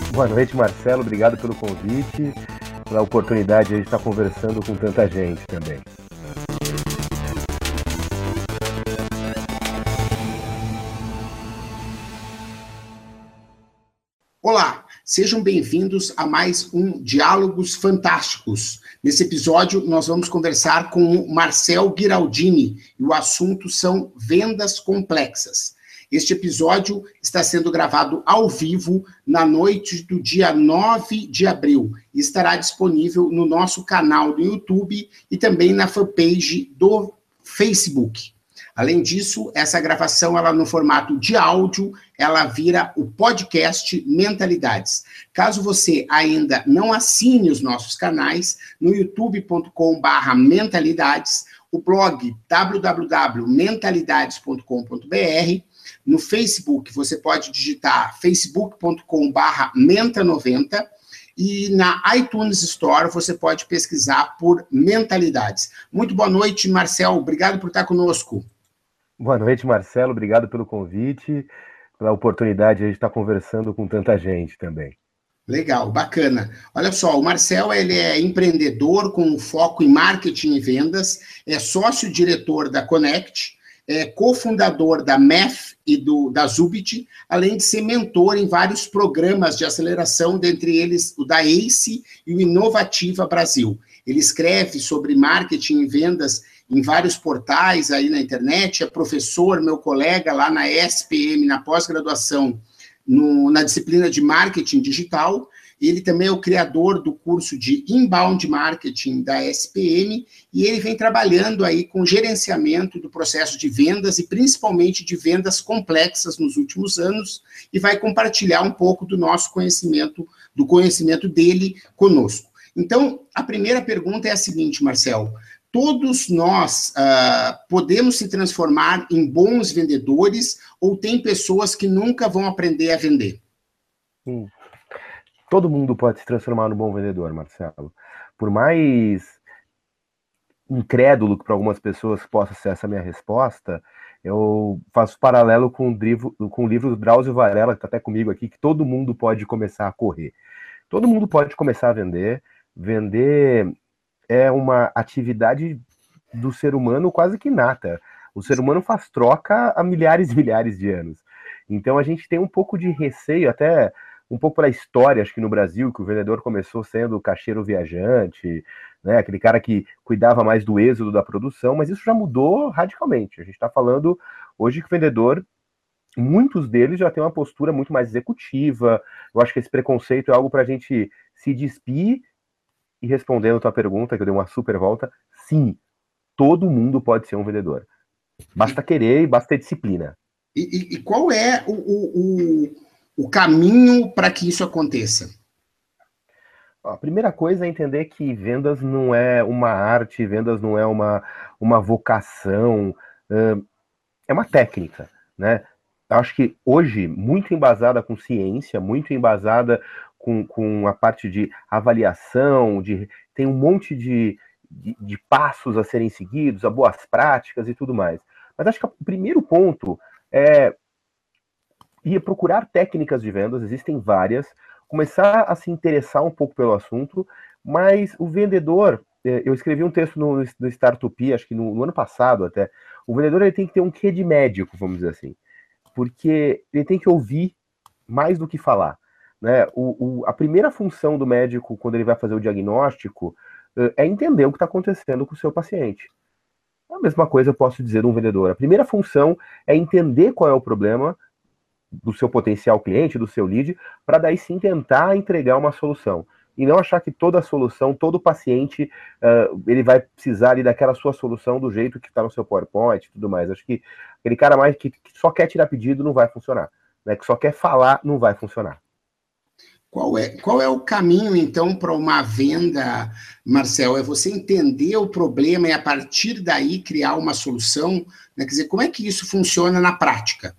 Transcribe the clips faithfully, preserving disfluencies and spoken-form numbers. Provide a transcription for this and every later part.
Boa noite, Marcelo. Obrigado pelo convite, pela oportunidade de estar conversando com tanta gente também. Olá, sejam bem-vindos a mais um Diálogos Fantásticos. Nesse episódio, nós vamos conversar com o Marcel Ghiraldini e o assunto são vendas complexas. Este episódio está sendo gravado ao vivo na noite do dia nove de abril e estará disponível no nosso canal do YouTube e também na fanpage do Facebook. Além disso, essa gravação, ela no formato de áudio, ela vira o podcast Mentalidades. Caso você ainda não assine os nossos canais, no youtube ponto com barra mentalidades, o blog w w w ponto mentalidades ponto com ponto b r, no Facebook você pode digitar facebook ponto com barra menta noventa e na iTunes Store você pode pesquisar por Mentalidades. Muito boa noite, Marcel. Obrigado por estar conosco. Boa noite, Marcelo. Obrigado pelo convite, pela oportunidade de estar conversando com tanta gente também. Legal, bacana. Olha só, o Marcel, ele é empreendedor com foco em marketing e vendas, é sócio-diretor da Connect, é cofundador da M E F e do, da Zubit, além de ser mentor em vários programas de aceleração, dentre eles o da ACE e o Inovativa Brasil. Ele escreve sobre marketing e vendas em vários portais aí na internet, é professor, meu colega lá na S P M, na pós-graduação, no, na disciplina de marketing digital. Ele também é o criador do curso de Inbound Marketing da S P M e ele vem trabalhando aí com gerenciamento do processo de vendas e principalmente de vendas complexas nos últimos anos e vai compartilhar um pouco do nosso conhecimento, do conhecimento dele conosco. Então, a primeira pergunta é a seguinte, Marcel: todos nós uh, podemos se transformar em bons vendedores ou tem pessoas que nunca vão aprender a vender? Sim. Todo mundo pode se transformar num bom vendedor, Marcelo. Por mais incrédulo que para algumas pessoas possa ser essa minha resposta, eu faço paralelo com o livro, com o livro do Drauzio Varela, que está até comigo aqui, que todo mundo pode começar a correr. Todo mundo pode começar a vender. Vender é uma atividade do ser humano quase que inata. O ser humano faz troca há milhares e milhares de anos. Então a gente tem um pouco de receio, até um pouco pela história, acho que no Brasil, que o vendedor começou sendo o caixeiro viajante, né, aquele cara que cuidava mais do êxodo da produção, mas isso já mudou radicalmente. A gente está falando hoje que o vendedor, muitos deles já têm uma postura muito mais executiva. Eu acho que esse preconceito é algo para a gente se despir. E respondendo a tua pergunta, que eu dei uma super volta, sim, todo mundo pode ser um vendedor. Basta querer e basta ter disciplina. E, e, e qual é o, o, o caminho para que isso aconteça? A primeira coisa é entender que vendas não é uma arte, vendas não é uma, uma vocação, é uma técnica, né? Eu acho que hoje, muito embasada com ciência, muito embasada Com, com a parte de avaliação, de, tem um monte de, de, de passos a serem seguidos, a boas práticas e tudo mais. Mas acho que o primeiro ponto é ir procurar técnicas de vendas, existem várias, começar a se interessar um pouco pelo assunto, mas o vendedor, eu escrevi um texto no, no Startupia, acho que no, no ano passado até, o vendedor ele tem que ter um quê de médico, vamos dizer assim, porque ele tem que ouvir mais do que falar. Né, o, o, a primeira função do médico, quando ele vai fazer o diagnóstico, é entender o que está acontecendo com o seu paciente. A mesma coisa eu posso dizer de um vendedor. A primeira função é entender qual é o problema do seu potencial cliente, do seu lead, para daí sim tentar entregar uma solução. E não achar que toda solução, todo paciente, uh, ele vai precisar ali daquela sua solução do jeito que está no seu PowerPoint e tudo mais. Acho que aquele cara mais que, que só quer tirar pedido não vai funcionar. Né, que só quer falar não vai funcionar. Qual é, qual é o caminho, então, para uma venda, Marcel? É você entender o problema e, a partir daí, criar uma solução? Né? Quer dizer, como é que isso funciona na prática?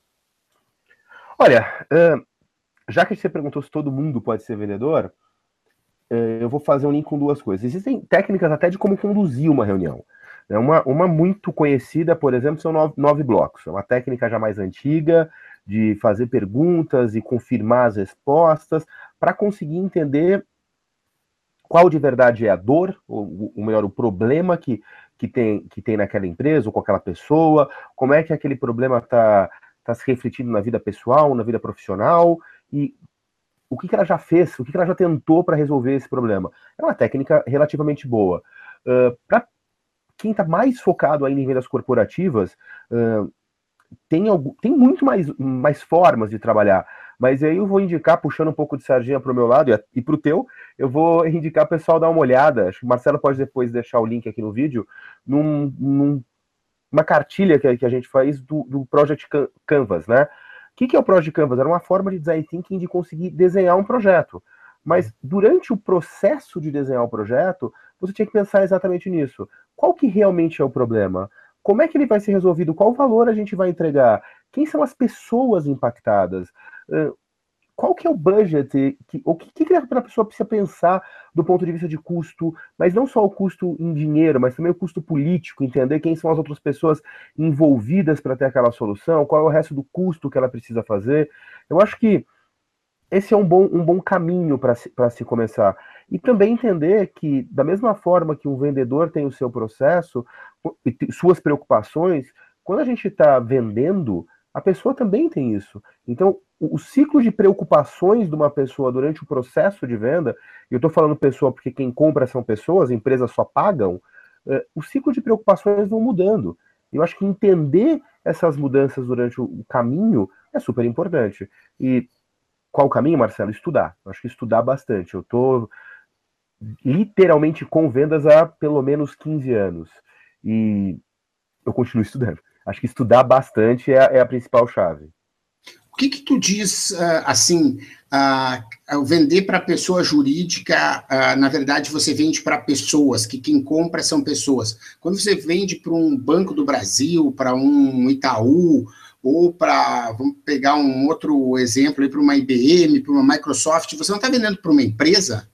Olha, já que você perguntou se todo mundo pode ser vendedor, eu vou fazer um link com duas coisas. Existem técnicas até de como conduzir uma reunião. Uma, uma muito conhecida, por exemplo, são nove, nove blocos. É uma técnica já mais antiga, de fazer perguntas e confirmar as respostas, para conseguir entender qual de verdade é a dor, ou, ou melhor, o problema que, que, tem, que tem naquela empresa ou com aquela pessoa, como é que aquele problema está tá se refletindo na vida pessoal, na vida profissional, e o que, que ela já fez, o que, que ela já tentou para resolver esse problema. É uma técnica relativamente boa. Uh, para quem está mais focado ainda em vendas corporativas, uh, tem, algum, tem muito mais, mais formas de trabalhar, mas aí eu vou indicar, puxando um pouco de sardinha para o meu lado e, e para o teu, eu vou indicar o pessoal dar uma olhada, acho que o Marcelo pode depois deixar o link aqui no vídeo, num, num, uma cartilha que, que a gente faz do, do Project Canvas, né? O que, que é o Project Canvas? Era uma forma de design thinking de conseguir desenhar um projeto, mas durante o processo de desenhar o projeto, você tinha que pensar exatamente nisso. Qual que realmente é o problema? Como é que ele vai ser resolvido? Qual valor a gente vai entregar? Quem são as pessoas impactadas? Uh, qual que é o budget? Que, o que, que a pessoa precisa pensar do ponto de vista de custo, mas não só o custo em dinheiro, mas também o custo político, entender quem são as outras pessoas envolvidas para ter aquela solução, qual é o resto do custo que ela precisa fazer. Eu acho que esse é um bom, um bom caminho para se, para se começar. E também entender que, da mesma forma que um vendedor tem o seu processo, suas preocupações, quando a gente está vendendo, a pessoa também tem isso. Então, o, o ciclo de preocupações de uma pessoa durante o processo de venda, e eu estou falando pessoa porque quem compra são pessoas, empresas só pagam, uh, o ciclo de preocupações vão mudando. Eu acho que entender essas mudanças durante o, o caminho é super importante. E qual o caminho, Marcelo? Estudar. Eu acho que estudar bastante. Eu estou literalmente com vendas há pelo menos quinze anos. E eu continuo estudando. Acho que estudar bastante é, é a principal chave. O que que tu diz, uh, assim, uh, vender para pessoa jurídica, uh, na verdade você vende para pessoas, que quem compra são pessoas. Quando você vende para um Banco do Brasil, para um Itaú, ou para, vamos pegar um outro exemplo, para uma I B M, para uma Microsoft, você não está vendendo para uma empresa?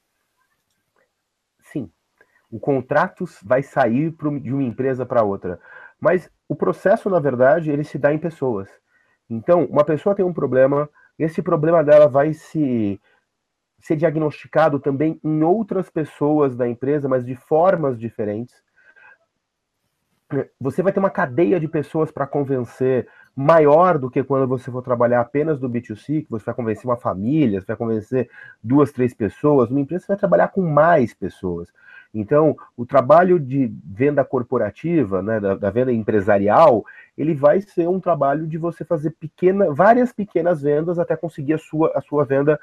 Sim. O contrato vai sair de uma empresa para outra. Mas o processo, na verdade, ele se dá em pessoas. Então, uma pessoa tem um problema, esse problema dela vai se ser diagnosticado também em outras pessoas da empresa, mas de formas diferentes. Você vai ter uma cadeia de pessoas para convencer maior do que quando você for trabalhar apenas do B dois C, que você vai convencer uma família, você vai convencer duas, três pessoas. Numa empresa você vai trabalhar com mais pessoas. Então, o trabalho de venda corporativa, né, da, da venda empresarial, ele vai ser um trabalho de você fazer pequena, várias pequenas vendas até conseguir a sua, a sua venda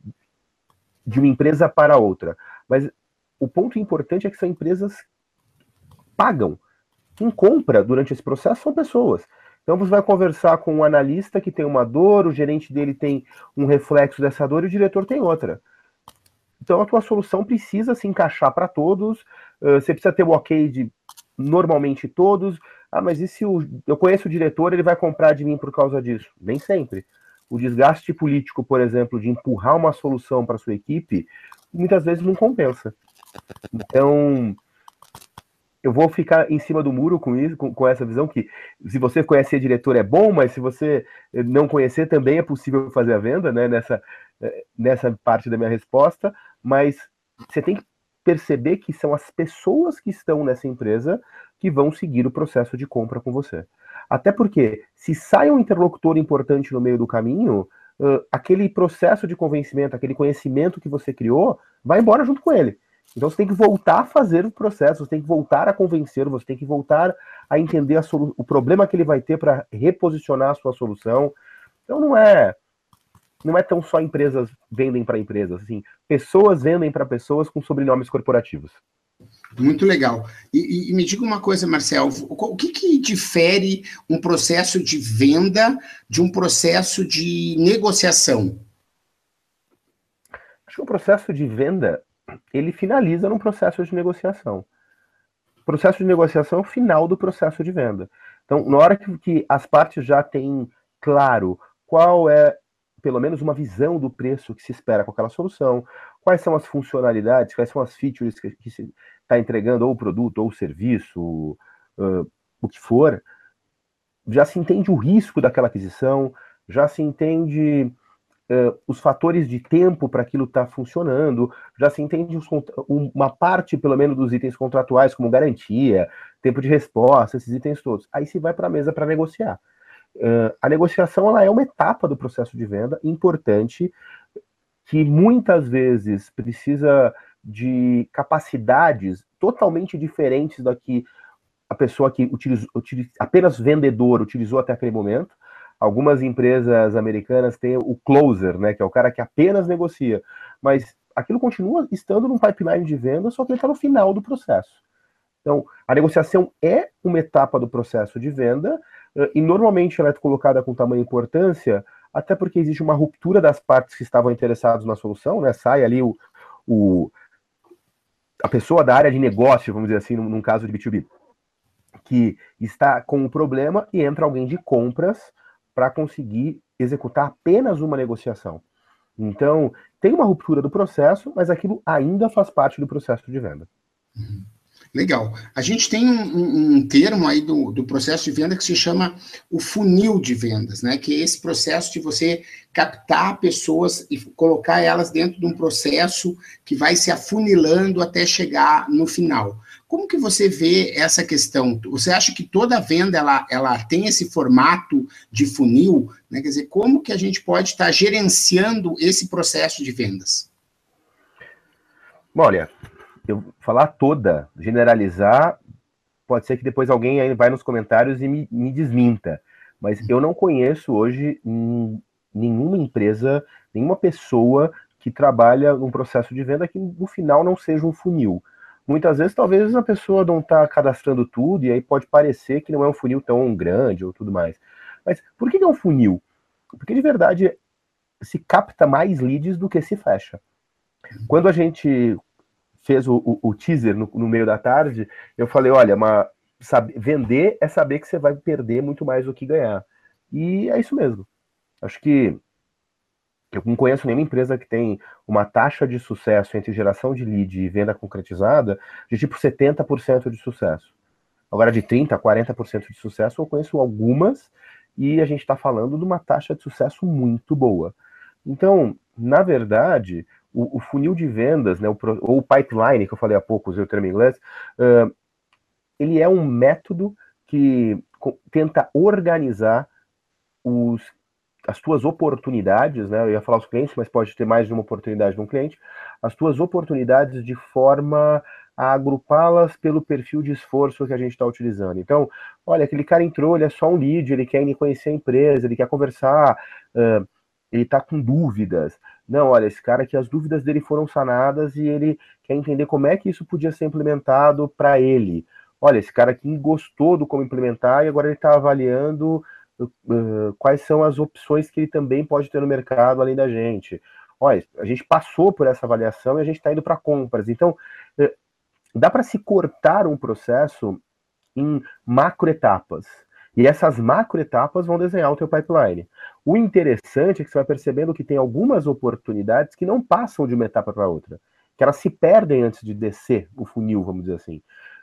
de uma empresa para outra. Mas o ponto importante é que são empresas que pagam. Quem compra durante esse processo são pessoas. Então você vai conversar com um analista que tem uma dor, o gerente dele tem um reflexo dessa dor e o diretor tem outra. Então a tua solução precisa se encaixar para todos, uh, você precisa ter o ok de normalmente todos. Ah, mas e se o, eu conheço o diretor, ele vai comprar de mim por causa disso? Nem sempre. O desgaste político, por exemplo, de empurrar uma solução para sua equipe, muitas vezes não compensa. Então, eu vou ficar em cima do muro com isso, com, com essa visão que se você conhecer diretor é bom, mas se você não conhecer também é possível fazer a venda, né? Nessa, nessa parte da minha resposta, mas você tem que perceber que são as pessoas que estão nessa empresa que vão seguir o processo de compra com você. Até porque, se sai um interlocutor importante no meio do caminho, uh, aquele processo de convencimento, aquele conhecimento que você criou, vai embora junto com ele. Então você tem que voltar a fazer o processo, você tem que voltar a convencer, você tem que voltar a entender a o problema que ele vai ter para reposicionar a sua solução. Então não é não é tão só empresas vendem para empresas, assim, pessoas vendem para pessoas com sobrenomes corporativos. Muito legal. E, e, e me diga uma coisa, Marcel, o que, que difere um processo de venda de um processo de negociação? Acho que o processo de venda, ele finaliza num processo de negociação. O processo de negociação é o final do processo de venda. Então, na hora que, que as partes já têm claro qual é, pelo menos, uma visão do preço que se espera com aquela solução, quais são as funcionalidades, quais são as features que, que se está entregando, ou o produto, ou o serviço, uh, o que for, já se entende o risco daquela aquisição, já se entende uh, os fatores de tempo para aquilo estar tá funcionando, já se entende os, uma parte, pelo menos, dos itens contratuais, como garantia, tempo de resposta, esses itens todos. Aí se vai para a mesa para negociar. Uh, a negociação ela é uma etapa do processo de venda importante, que muitas vezes precisa de capacidades totalmente diferentes da que a pessoa que utiliza, utiliza, apenas vendedor utilizou até aquele momento. Algumas empresas americanas têm o closer, né, que é o cara que apenas negocia, mas aquilo continua estando num pipeline de venda, só que ele está no final do processo. Então, a negociação é uma etapa do processo de venda, e normalmente ela é colocada com tamanha importância, até porque existe uma ruptura das partes que estavam interessadas na solução, né? Sai ali o, o, a pessoa da área de negócio, vamos dizer assim, num, num caso de B dois B, que está com um problema e entra alguém de compras para conseguir executar apenas uma negociação. Então, tem uma ruptura do processo, mas aquilo ainda faz parte do processo de venda. Uhum. Legal. A gente tem um, um, um termo aí do, do processo de venda que se chama o funil de vendas, né? Que é esse processo de você captar pessoas e colocar elas dentro de um processo que vai se afunilando até chegar no final. Como que você vê essa questão? Você acha que toda venda ela, ela tem esse formato de funil? Né? Quer dizer, como que a gente pode estar gerenciando esse processo de vendas? Olha, eu falar toda, generalizar, pode ser que depois alguém aí vai nos comentários e me, me desminta, mas eu não conheço hoje nenhuma empresa, nenhuma pessoa que trabalha num processo de venda que no final não seja um funil. Muitas vezes, talvez a pessoa não está cadastrando tudo e aí pode parecer que não é um funil tão grande ou tudo mais. Mas por que é um funil? Porque de verdade se capta mais leads do que se fecha. Quando a gente fez o, o, o teaser no, no meio da tarde, eu falei, olha, uma, sabe, vender é saber que você vai perder muito mais do que ganhar. E é isso mesmo. Acho que eu não conheço nenhuma empresa que tem uma taxa de sucesso entre geração de lead e venda concretizada de tipo setenta por cento de sucesso. Agora de trinta por cento, quarenta por cento de sucesso, eu conheço algumas e a gente está falando de uma taxa de sucesso muito boa. Então, na verdade, o, o funil de vendas, né, o, ou o pipeline, que eu falei há pouco, usei o termo em inglês, uh, ele é um método que tenta organizar os, as tuas oportunidades, né, eu ia falar os clientes, mas pode ter mais de uma oportunidade num cliente, as tuas oportunidades de forma a agrupá-las pelo perfil de esforço que a gente está utilizando. Então, olha, aquele cara entrou, ele é só um lead, ele quer conhecer a empresa, ele quer conversar, uh, ele está com dúvidas. Não, olha, esse cara aqui, as dúvidas dele foram sanadas e ele quer entender como é que isso podia ser implementado para ele. Olha, esse cara aqui gostou do como implementar e agora ele está avaliando uh, quais são as opções que ele também pode ter no mercado além da gente. Olha, a gente passou por essa avaliação e a gente está indo para compras. Então, uh, dá para se cortar um processo em macroetapas. E essas macroetapas vão desenhar o teu pipeline. O interessante é que você vai percebendo que tem algumas oportunidades que não passam de uma etapa para outra, que elas se perdem antes de descer o funil, vamos dizer assim.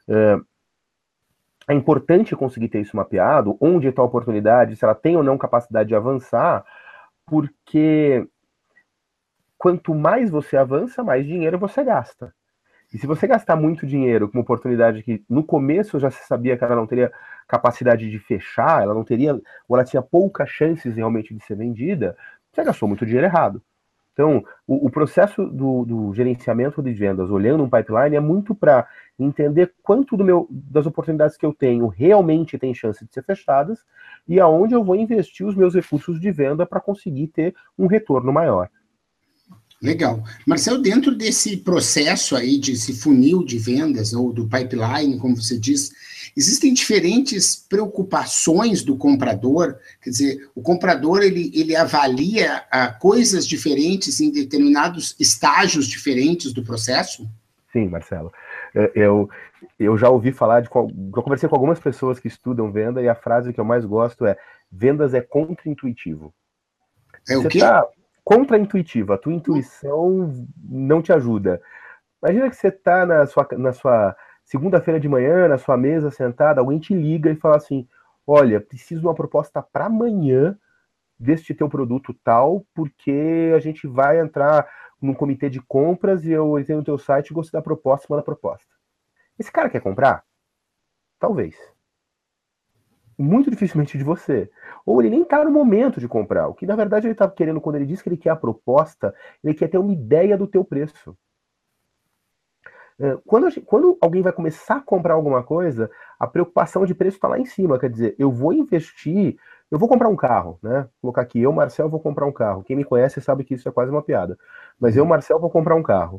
É importante conseguir ter isso mapeado, onde está a oportunidade, se ela tem ou não capacidade de avançar, porque quanto mais você avança, mais dinheiro você gasta. E se você gastar muito dinheiro com uma oportunidade que no começo já se sabia que ela não teria capacidade de fechar, ela não teria, ou ela tinha poucas chances realmente de ser vendida, você gastou muito dinheiro errado. Então, o, o processo do, do gerenciamento de vendas, olhando um pipeline, é muito para entender quanto do meu, das oportunidades que eu tenho realmente tem chance de ser fechadas e aonde eu vou investir os meus recursos de venda para conseguir ter um retorno maior. Legal. Marcelo, dentro desse processo aí, desse funil de vendas, ou do pipeline, como você diz, existem diferentes preocupações do comprador? Quer dizer, o comprador, ele, ele avalia ah, coisas diferentes em determinados estágios diferentes do processo? Sim, Marcelo. Eu, eu já ouvi falar, de, já conversei com algumas pessoas que estudam venda, e a frase que eu mais gosto é: vendas é contra-intuitivo. É o quê? Tá contra-intuitiva, a tua intuição não te ajuda. Imagina que você está na sua, na sua segunda-feira de manhã, na sua mesa, sentada, alguém te liga e fala assim: olha, preciso de uma proposta para amanhã deste teu produto tal, porque a gente vai entrar num comitê de compras e eu entrei no teu site, gostei da proposta, manda a proposta. Esse cara quer comprar? Talvez. Muito dificilmente de você. Ou ele nem está no momento de comprar. O que na verdade ele está querendo, quando ele diz que ele quer a proposta, ele quer ter uma ideia do teu preço. Quando, gente, quando alguém vai começar a comprar alguma coisa, a preocupação de preço está lá em cima. Quer dizer, eu vou investir, eu vou comprar um carro, né? Vou colocar aqui, eu, Marcel, vou comprar um carro. Quem me conhece sabe que isso é quase uma piada. Mas eu, Marcel, vou comprar um carro.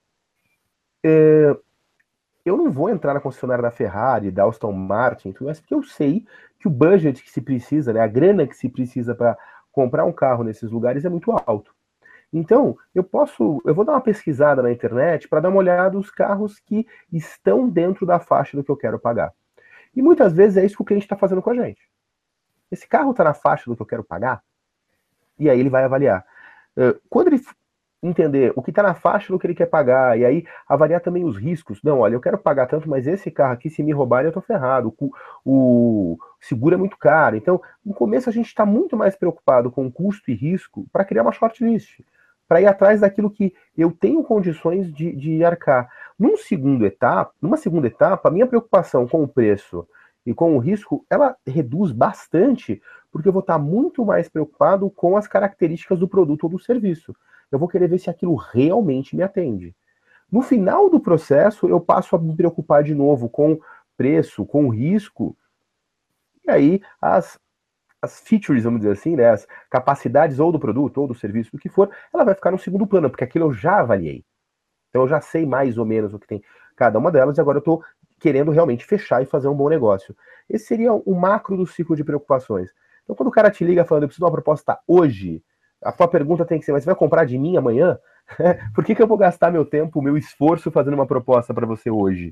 É, eu não vou entrar na concessionária da Ferrari, da Aston Martin, tudo mais, porque eu sei que o budget que se precisa, né, a grana que se precisa para comprar um carro nesses lugares é muito alto. Então, eu posso, eu vou dar uma pesquisada na internet para dar uma olhada nos carros que estão dentro da faixa do que eu quero pagar. E muitas vezes é isso que o cliente está fazendo com a gente. Esse carro está na faixa do que eu quero pagar? E aí ele vai avaliar. Quando ele entender o que está na faixa do que ele quer pagar, e aí avaliar também os riscos. Não, olha, eu quero pagar tanto, mas esse carro aqui, se me roubarem, eu tô ferrado. O, o seguro é muito caro. Então, no começo, a gente está muito mais preocupado com custo e risco para criar uma shortlist, para ir atrás daquilo que eu tenho condições de, de arcar. Num segundo etapa, numa segunda etapa, a minha preocupação com o preço e com o risco, ela reduz bastante, porque eu vou estar muito mais preocupado com as características do produto ou do serviço. Eu vou querer ver se aquilo realmente me atende. No final do processo, eu passo a me preocupar de novo com preço, com risco, e aí as, as features, vamos dizer assim, né, as capacidades ou do produto ou do serviço, do que for, ela vai ficar no segundo plano, porque aquilo eu já avaliei. Então eu já sei mais ou menos o que tem cada uma delas, e agora eu estou querendo realmente fechar e fazer um bom negócio. Esse seria o macro do ciclo de preocupações. Então quando o cara te liga falando, eu preciso de uma proposta hoje, a tua pergunta tem que ser, mas você vai comprar de mim amanhã? Por que, que eu vou gastar meu tempo, meu esforço fazendo uma proposta para você hoje?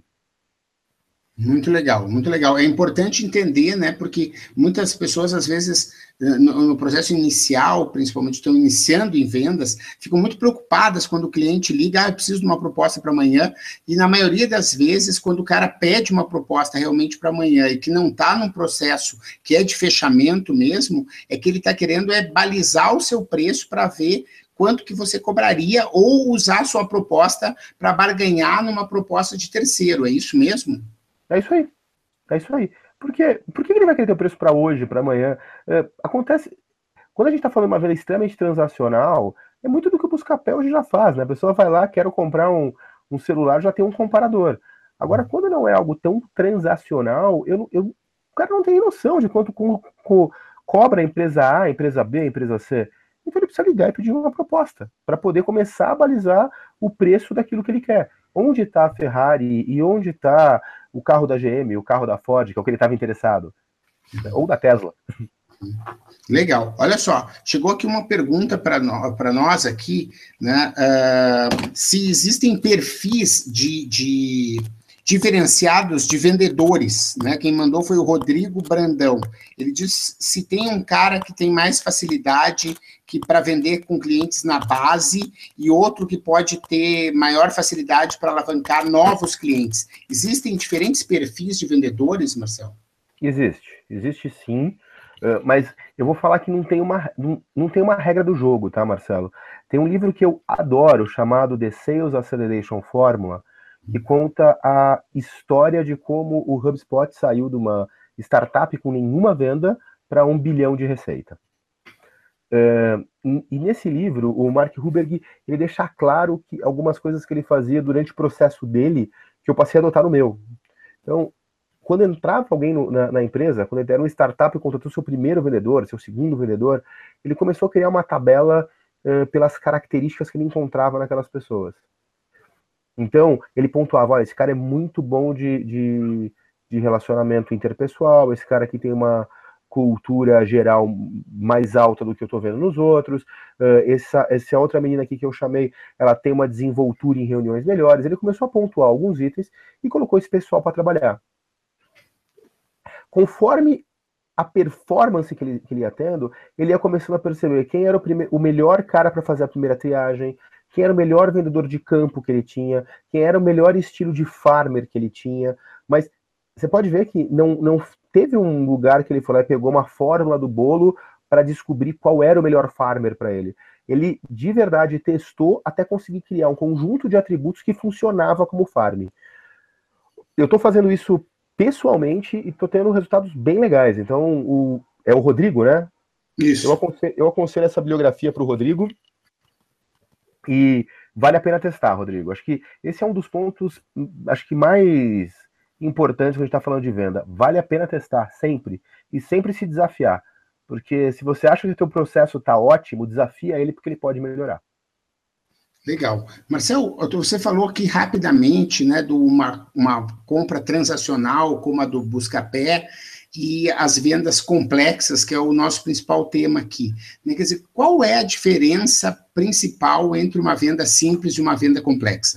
Muito legal, muito legal. É importante entender, né, porque muitas pessoas, às vezes, no, no processo inicial, principalmente estão iniciando em vendas, ficam muito preocupadas quando o cliente liga, ah, eu preciso de uma proposta para amanhã, e na maioria das vezes, quando o cara pede uma proposta realmente para amanhã e que não está num processo que é de fechamento mesmo, é que ele está querendo é balizar o seu preço para ver quanto que você cobraria ou usar a sua proposta para barganhar numa proposta de terceiro, é isso mesmo? É isso aí. É isso aí. Por, quê? Por que ele vai querer ter o preço para hoje, para amanhã? É, acontece. Quando a gente está falando de uma venda extremamente transacional, é muito do que o Buscapé hoje já faz, né? A pessoa vai lá, quero comprar um, um celular, já tem um comparador. Agora, quando não é algo tão transacional, eu, eu, o cara não tem noção de quanto co, co, cobra a empresa A, a empresa B, a empresa C. Então ele precisa ligar e pedir uma proposta para poder começar a balizar o preço daquilo que ele quer. Onde está a Ferrari e onde está o carro da G M, o carro da Ford, que é o que ele estava interessado, ou da Tesla. Legal. Olha só, chegou aqui uma pergunta para no, nós aqui, né? Uh, se existem perfis de, de diferenciados de vendedores, né? Quem mandou foi o Rodrigo Brandão. Ele diz se tem um cara que tem mais facilidade que para vender com clientes na base e outro que pode ter maior facilidade para alavancar novos clientes. Existem diferentes perfis de vendedores, Marcel? Existe, existe sim, mas eu vou falar que não tem uma, não, não tem uma regra do jogo, tá, Marcelo? Tem um livro que eu adoro, chamado The Sales Acceleration Formula, que conta a história de como o HubSpot saiu de uma startup com nenhuma venda para um bilhão de receita. Uh, e, e nesse livro, o Mark Huberg, ele deixa claro que algumas coisas que ele fazia durante o processo dele, que eu passei a adotar no meu. Então, quando entrava alguém no, na, na empresa, quando ele era uma startup e contratou seu primeiro vendedor, seu segundo vendedor, ele começou a criar uma tabela uh, pelas características que ele encontrava naquelas pessoas. Então, ele pontuava, olha, esse cara é muito bom de, de, de relacionamento interpessoal, esse cara aqui tem uma cultura geral mais alta do que eu tô vendo nos outros, uh, essa, essa outra menina aqui que eu chamei, ela tem uma desenvoltura em reuniões melhores. Ele começou a pontuar alguns itens e colocou esse pessoal para trabalhar. Conforme a performance que ele, que ele ia tendo, ele ia começando a perceber quem era o, prime- o melhor cara para fazer a primeira triagem, quem era o melhor vendedor de campo que ele tinha, quem era o melhor estilo de farmer que ele tinha. Mas você pode ver que não, não teve um lugar que ele foi lá e pegou uma fórmula do bolo para descobrir qual era o melhor farmer para ele. Ele, de verdade, testou até conseguir criar um conjunto de atributos que funcionava como farm. Eu estou fazendo isso pessoalmente e estou tendo resultados bem legais. Então, o, é o Rodrigo, né? Isso. Eu aconselho, eu aconselho essa bibliografia para o Rodrigo e vale a pena testar, Rodrigo. Acho que esse é um dos pontos, acho que mais importantes quando a gente está falando de venda. Vale a pena testar sempre e sempre se desafiar. Porque se você acha que o teu processo está ótimo, desafia ele porque ele pode melhorar. Legal. Marcel, você falou aqui rapidamente, né, de uma, uma compra transacional como a do Buscapé e as vendas complexas, que é o nosso principal tema aqui. Quer dizer, qual é a diferença principal entre uma venda simples e uma venda complexa?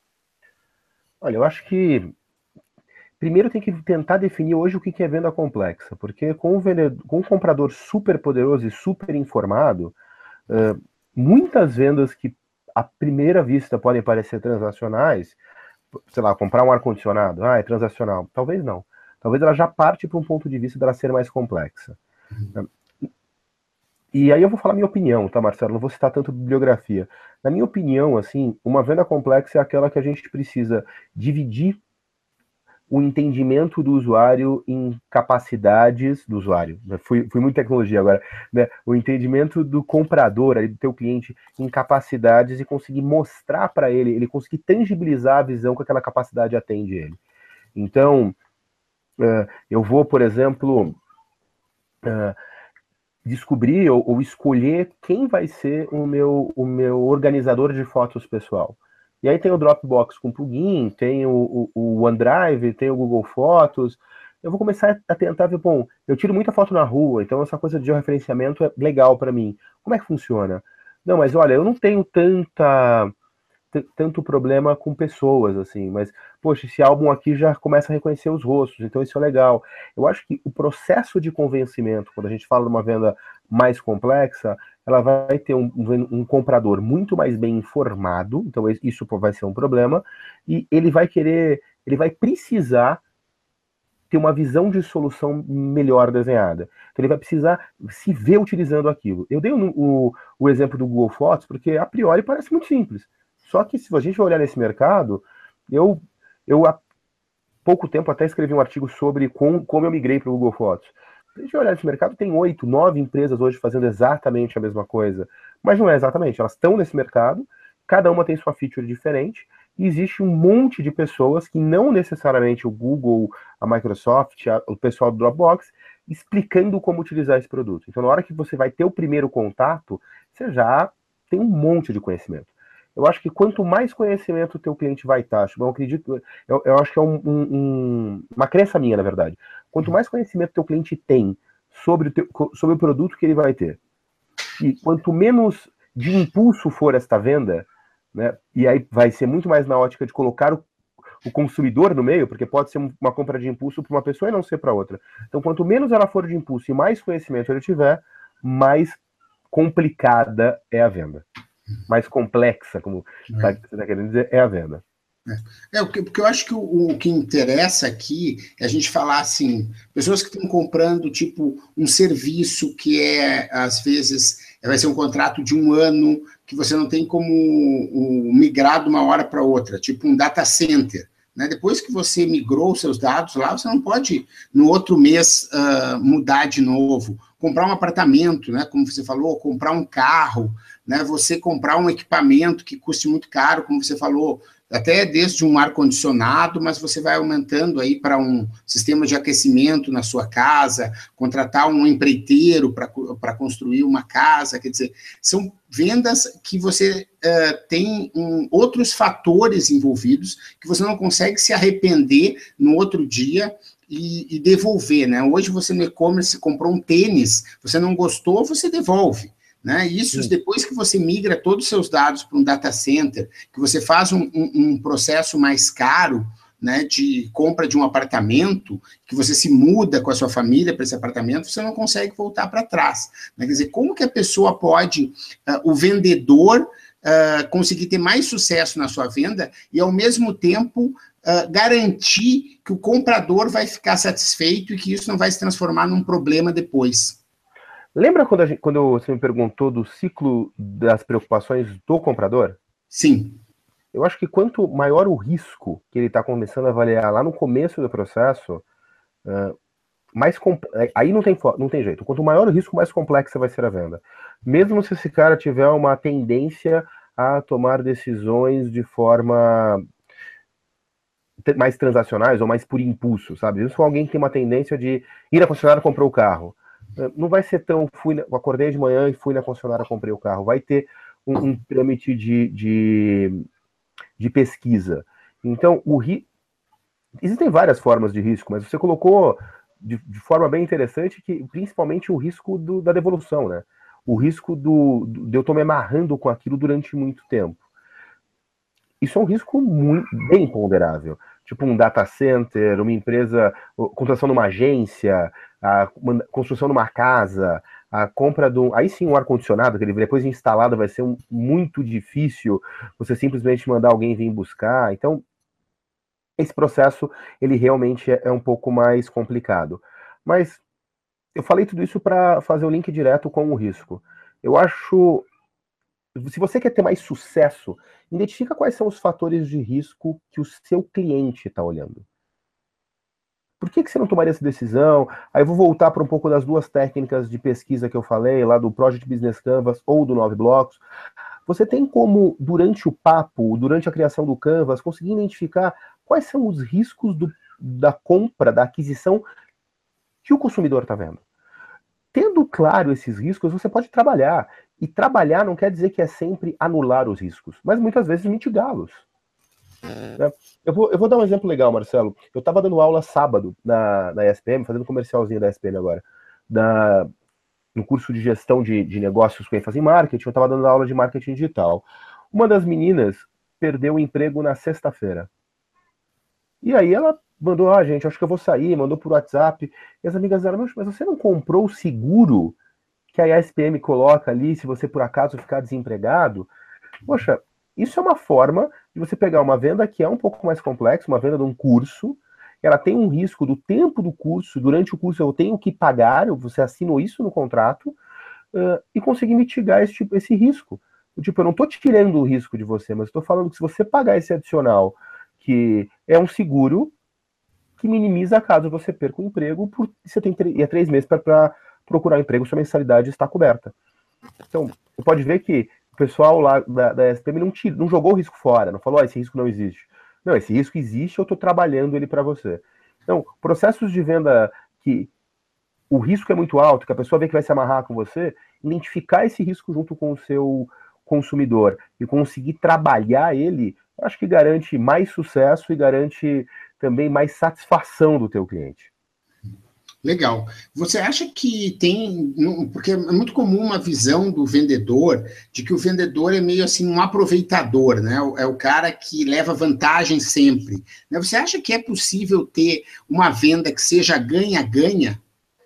Olha, eu acho que primeiro tem que tentar definir hoje o que é venda complexa, porque com um, vendedor, com um comprador super poderoso e super informado, uh, muitas vendas que à primeira vista podem parecer transacionais, sei lá, comprar um ar-condicionado, ah, é transacional. Talvez não. Talvez ela já parte para um ponto de vista dela ser mais complexa. Uhum. E aí eu vou falar minha opinião, tá, Marcelo? Não vou citar tanto bibliografia. Na minha opinião, assim, uma venda complexa é aquela que a gente precisa dividir o entendimento do usuário em capacidades do usuário. Fui, fui muito tecnologia agora, né? O entendimento do comprador, do teu cliente, em capacidades e conseguir mostrar para ele, ele conseguir tangibilizar a visão que aquela capacidade atende ele. Então, uh, eu vou, por exemplo, uh, descobrir ou, ou escolher quem vai ser o meu, o meu organizador de fotos pessoal. E aí tem o Dropbox com plugin, tem o, o, o OneDrive, tem o Google Fotos. Eu vou começar a tentar ver, bom, eu tiro muita foto na rua, então essa coisa de georreferenciamento é legal para mim. Como é que funciona? Não, mas olha, eu não tenho tanta tanto problema com pessoas, assim, mas, poxa, esse álbum aqui já começa a reconhecer os rostos, então isso é legal. Eu acho que o processo de convencimento, quando a gente fala de uma venda mais complexa, ela vai ter um, um, um comprador muito mais bem informado, então isso vai ser um problema, e ele vai querer, ele vai precisar ter uma visão de solução melhor desenhada. Então ele vai precisar se ver utilizando aquilo. Eu dei o, o, o exemplo do Google Fotos, porque a priori parece muito simples. Só que se a gente olhar nesse mercado, eu, eu há pouco tempo até escrevi um artigo sobre com, como eu migrei para o Google Fotos. Se a gente olhar nesse mercado, tem oito, nove empresas hoje fazendo exatamente a mesma coisa. Mas não é exatamente, elas estão nesse mercado, cada uma tem sua feature diferente, e existe um monte de pessoas que não necessariamente o Google, a Microsoft, a, o pessoal do Dropbox, explicando como utilizar esse produto. Então, na hora que você vai ter o primeiro contato, você já tem um monte de conhecimento. Eu acho que quanto mais conhecimento o teu cliente vai estar, eu acredito, eu, eu acho que é um, um, uma crença minha, na verdade. Quanto mais conhecimento o teu cliente tem sobre o, teu, sobre o produto que ele vai ter, e quanto menos de impulso for esta venda, né, e aí vai ser muito mais na ótica de colocar o, o consumidor no meio, porque pode ser uma compra de impulso para uma pessoa e não ser para outra. Então, quanto menos ela for de impulso e mais conhecimento ele tiver, mais complicada é a venda. Mais complexa, como é. Tá, você está querendo dizer, é a venda. É, é porque eu acho que o, o que interessa aqui é a gente falar assim, pessoas que estão comprando tipo um serviço que é, às vezes, vai ser um contrato de um ano, que você não tem como um, migrar de uma hora para outra, tipo um data center. Né? Depois que você migrou os seus dados lá, você não pode, no outro mês, uh, mudar de novo. Comprar um apartamento, né? Como você falou, comprar um carro, né? Você comprar um equipamento que custe muito caro, como você falou, até desde um ar-condicionado, mas você vai aumentando aí para um sistema de aquecimento na sua casa, contratar um empreiteiro para construir uma casa, quer dizer, são vendas que você uh, tem um, outros fatores envolvidos que você não consegue se arrepender no outro dia e, e devolver, né? Hoje você no e-commerce comprou um tênis, você não gostou, você devolve. Né? Isso, Sim. Depois que você migra todos os seus dados para um data center, que você faz um, um, um processo mais caro, né, de compra de um apartamento, que você se muda com a sua família para esse apartamento, você não consegue voltar para trás. Né? Quer dizer, como que a pessoa pode, uh, o vendedor, uh, conseguir ter mais sucesso na sua venda e, ao mesmo tempo, uh, garantir que o comprador vai ficar satisfeito e que isso não vai se transformar num problema depois? Lembra quando, a gente, quando você me perguntou do ciclo das preocupações do comprador? Sim. Eu acho que quanto maior o risco que ele está começando a avaliar lá no começo do processo, uh, mais aí não tem, não tem jeito. Quanto maior o risco, mais complexa vai ser a venda. Mesmo se esse cara tiver uma tendência a tomar decisões de forma mais transacionais ou mais por impulso, sabe? Isso alguém que tem uma tendência de ir na concessionária e comprar o carro. Não vai ser tão, fui, acordei de manhã e fui na concessionária e comprei o carro. Vai ter um, um trâmite de, de, de pesquisa. Então, o ri... existem várias formas de risco, mas você colocou de, de forma bem interessante que principalmente o risco do, da devolução, né? O risco do, do, de eu estar me amarrando com aquilo durante muito tempo. Isso é um risco muito, bem ponderável. Tipo um data center, uma empresa, construção de uma agência, a construção de uma casa, a compra de um... Aí sim, um ar-condicionado, que ele depois instalado vai ser um, muito difícil você simplesmente mandar alguém vir buscar. Então, esse processo, ele realmente é, é um pouco mais complicado. Mas eu falei tudo isso para fazer o link direto com o risco. Eu acho... Se você quer ter mais sucesso, identifica quais são os fatores de risco que o seu cliente está olhando. Por que, que você não tomaria essa decisão? Aí eu vou voltar para um pouco das duas técnicas de pesquisa que eu falei, lá do Project Business Canvas ou do Nove Blocos. Você tem como, durante o papo, durante a criação do Canvas, conseguir identificar quais são os riscos do, da compra, da aquisição que o consumidor está vendo. Tendo claro esses riscos, você pode trabalhar. E trabalhar não quer dizer que é sempre anular os riscos, mas muitas vezes mitigá-los. Né? Eu, vou, eu vou dar um exemplo legal, Marcelo. Eu estava dando aula sábado na, na E S P M, fazendo um comercialzinho da E S P M agora, da, no curso de gestão de, de negócios com ênfase em marketing. Eu estava dando aula de marketing digital. Uma das meninas perdeu o emprego na sexta-feira. E aí ela mandou, ah, gente, acho que eu vou sair, mandou por WhatsApp. E as amigas dela, mas você não comprou o seguro que a E S P M coloca ali, se você por acaso ficar desempregado? Poxa, isso é uma forma de você pegar uma venda que é um pouco mais complexa, uma venda de um curso, ela tem um risco do tempo do curso, durante o curso eu tenho que pagar, você assinou isso no contrato, uh, e conseguir mitigar esse, tipo, esse risco. Tipo, eu não estou tirando o risco de você, mas estou falando que se você pagar esse adicional, que é um seguro que minimiza caso você perca o emprego, por, você tem e é três meses para procurar um emprego, sua mensalidade está coberta. Então, você pode ver que o pessoal lá da, da E S P M não, tira, não jogou o risco fora, não falou, ah, esse risco não existe. Não, esse risco existe, eu estou trabalhando ele para você. Então, processos de venda que o risco é muito alto, que a pessoa vê que vai se amarrar com você, identificar esse risco junto com o seu consumidor e conseguir trabalhar ele, acho que garante mais sucesso e garante também mais satisfação do teu cliente. Legal. Você acha que tem... Porque é muito comum uma visão do vendedor de que o vendedor é meio assim um aproveitador, né? É o cara que leva vantagem sempre. Você acha que é possível ter uma venda que seja ganha-ganha?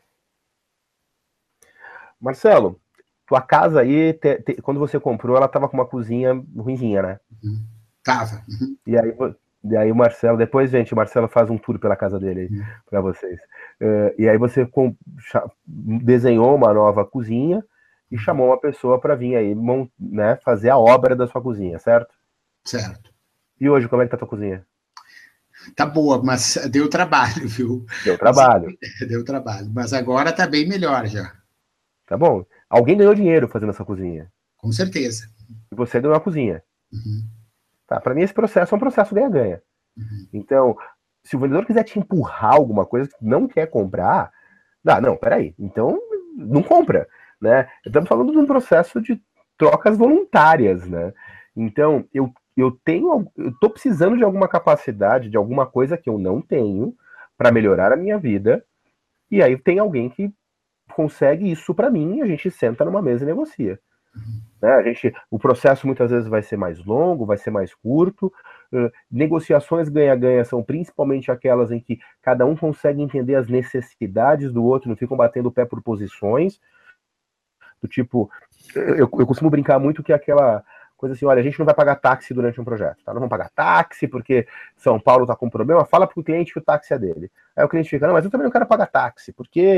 Marcelo, tua casa aí, te, te, quando você comprou, ela tava com uma cozinha ruinzinha, né? Uhum. Tava. Uhum. E aí... E aí o Marcelo, depois, gente, o Marcelo faz um tour pela casa dele aí, uhum. para vocês. Uh, e aí você com, desenhou uma nova cozinha e chamou uma pessoa para vir aí, né, fazer a obra da sua cozinha, certo? Certo. E hoje, como é que tá a tua cozinha? Tá boa, mas deu trabalho, viu? Deu trabalho. Mas, deu trabalho, mas agora tá bem melhor já. Tá bom. Alguém ganhou dinheiro fazendo essa cozinha. Com certeza. E você ganhou a cozinha. Uhum. Tá, para mim esse processo é um processo ganha-ganha. Uhum. Então, se o vendedor quiser te empurrar alguma coisa que não quer comprar, ah, não, peraí, então não compra, né? Estamos falando de um processo de trocas voluntárias, né? Então, eu, eu tenho, eu tô precisando de alguma capacidade, de alguma coisa que eu não tenho para melhorar a minha vida, e aí tem alguém que consegue isso para mim, e a gente senta numa mesa e negocia. Né? A gente, o processo muitas vezes vai ser mais longo, vai ser mais curto. Uh, negociações ganha-ganha são principalmente aquelas em que cada um consegue entender as necessidades do outro, não ficam batendo o pé por posições. Do tipo, eu, eu costumo brincar muito que é aquela coisa assim, olha, a gente não vai pagar táxi durante um projeto, tá? Não vamos pagar táxi porque São Paulo tá com problema, fala pro cliente que o táxi é dele. Aí o cliente fica, não, mas eu também não quero pagar táxi, porque